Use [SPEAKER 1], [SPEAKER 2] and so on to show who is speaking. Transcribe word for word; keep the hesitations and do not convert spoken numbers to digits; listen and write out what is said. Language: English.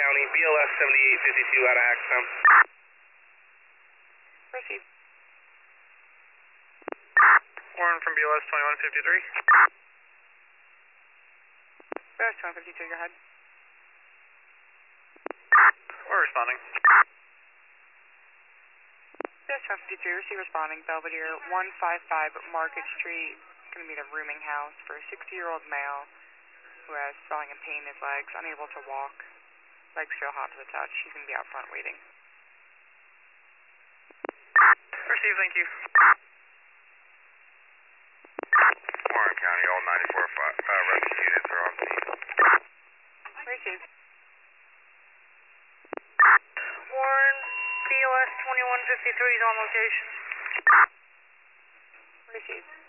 [SPEAKER 1] County, B L S seventy-eight fifty-two out of Hackstown.
[SPEAKER 2] Proceed.
[SPEAKER 3] Warren from B L S twenty-one fifty-three.
[SPEAKER 2] B L S twenty-one fifty-two, go ahead.
[SPEAKER 3] We're responding.
[SPEAKER 2] B L S twenty-one fifty-three, receive responding. Belvedere, one fifty-five Market Street. Going to be the rooming house for a sixty-year-old male who has swelling and pain in his legs, unable to walk. Legs feel hot to the touch. He's going to be out front waiting.
[SPEAKER 3] Receive, thank you.
[SPEAKER 4] Warren County, all ninety-four uh, rescue units are on scene.
[SPEAKER 2] Receive.
[SPEAKER 5] Warren, B L S twenty-one fifty-three is on location.
[SPEAKER 2] Receive.